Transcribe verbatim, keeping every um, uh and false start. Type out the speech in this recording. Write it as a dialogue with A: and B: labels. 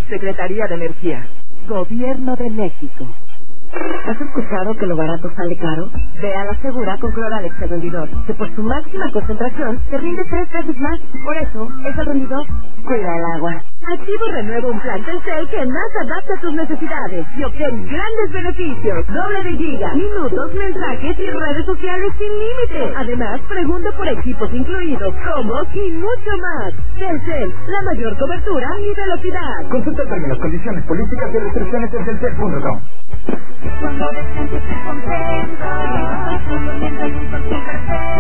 A: Secretaría de Energía. Gobierno de México. ¿Has escuchado que lo barato sale caro? Ve a la segura con Cloralex el rendidor, que por su máxima concentración te rinde tres veces más. Por eso, es el rendidor. Cuida el agua. Activo renueva un plan Telcel que más adapta a tus necesidades y obtén grandes beneficios. Doble de giga, minutos, mensajes y redes sociales sin límite. Además, pregunta por equipos incluidos, combos y mucho más. Telcel, la mayor cobertura y velocidad.
B: Consulta términos, condiciones, políticas y restricciones en telcel punto com.
C: Cuando te sientes contento, cuando mientras un perfecto.